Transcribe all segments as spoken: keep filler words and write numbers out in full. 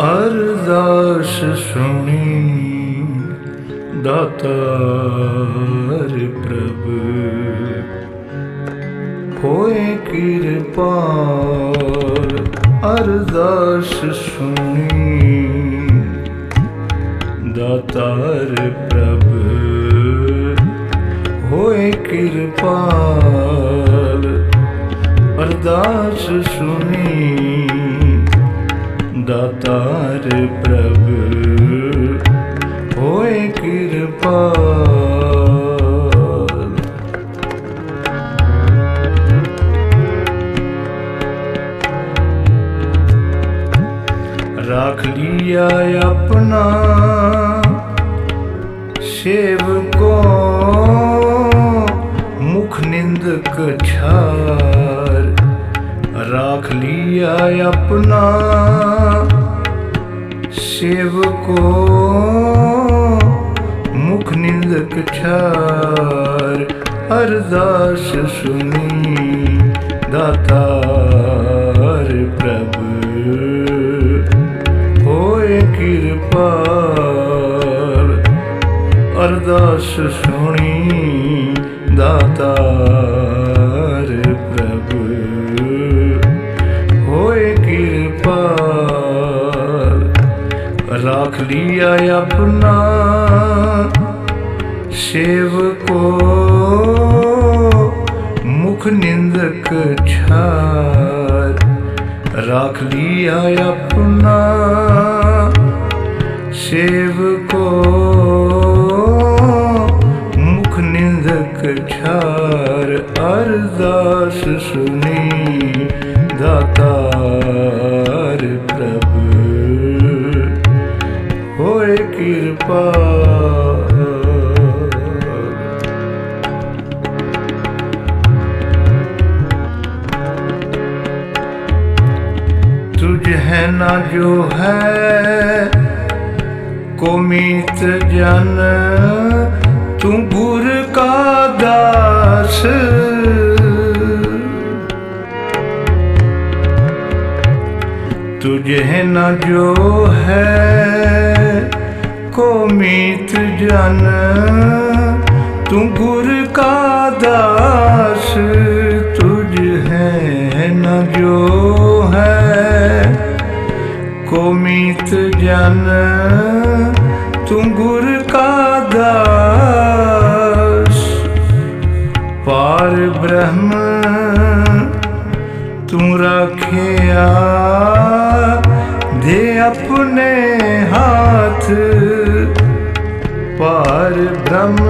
अरदास सुनी दातार प्रभु होए कृपाल। अरदास सुनी दातार प्रभु होए कृपाल। अरदास सुनी दातार प्रभु होए कृपाल। राख लिया अपना सेवकों मुख निंदक छार। राख लिया अपना सेवकों मुख निंदक छार। अरदास सुनी दातार प्रभु होए कृपाल। अरदास सुनी दातार प्रभु होए कृपाल। राख लिया अपना सेवकों मुख निंदक छार। राख लिया अपना सेवकों मुख निंदक छार। अरदास सुनी दातार प्रभु होए कृपाल। तुझ है ना जो है कोमित जन, तू गुर का दास। तुझ है ना जो है कोमित जन, तू गुर का दास। तुझ है ना जो है कोमित जन, तू गुर का दास। पार ब्रह्म तू रखिया दे अपने हाथ। पार ब्रह्म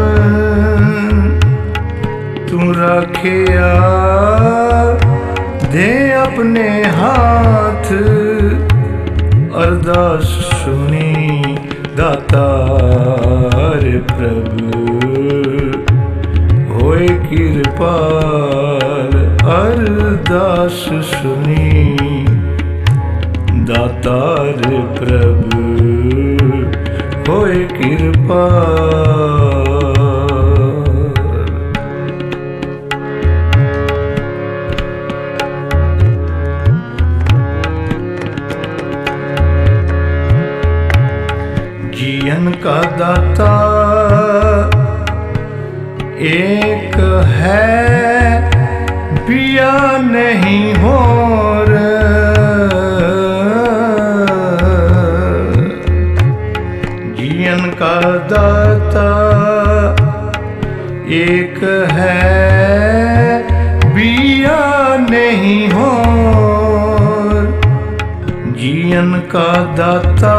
तू रखिया दे अपने हाथ। अरदास सुनी दातार प्रभु होए कृपाल। अरदास सुनी दातार प्रभु होए कृपाल। जीवन का दाता एक है, पिया नहीं होर। जीवन का दाता एक है, पिया नहीं होर। जीवन का दाता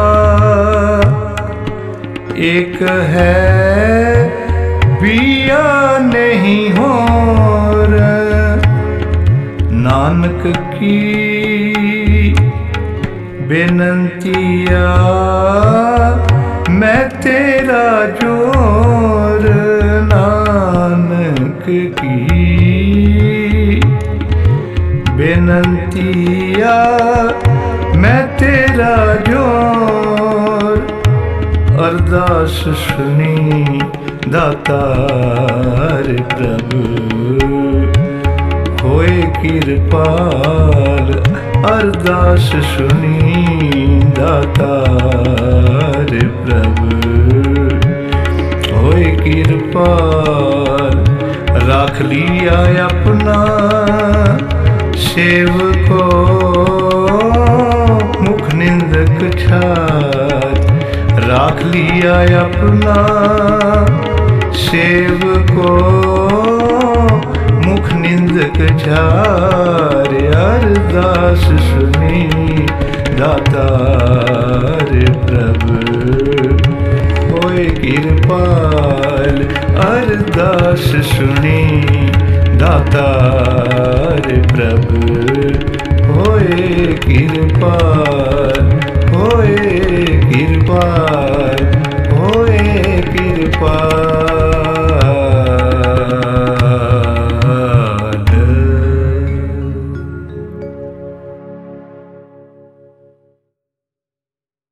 एक है, पिया नहीं होर। नानक की बेनंतिया मैं तेरा जोर। नानक की बेनंतिया मैं तेरा जोर। अरदास सुनी दातार प्रभु होए कृपाल। ਅਰਦਾਸ ਸੁਣੀ ਦਾਤਾਰ ਪ੍ਰਭ ਹੋਏ ਕਿਰਪਾਲ ਰਾਖ ਲਿਆ ਆਪਣਾ ਸੇਵਕੋ ਮੁਖ ਨਿੰਦਕ ਛਾਤ ਰਾਖ ਲਿਆ ਆਪਣਾ ਸੇਵਕੋ ਮੁਖ ਨਿੰਦਕ ਛਾਰ ਅਰਦਾਸ ਸੁਣੀ ਦਾਤਾਰ ਪ੍ਰਭ ਹੋਏ ਕਿਰਪਾਲ ਅਰਦਾਸ ਸੁਣੀ ਦਾਤਾਰ ਪ੍ਰਭ ਹੋਏ ਕਿਰਪਾਲ ਹੋਏ ਕਿਰਪਾਲ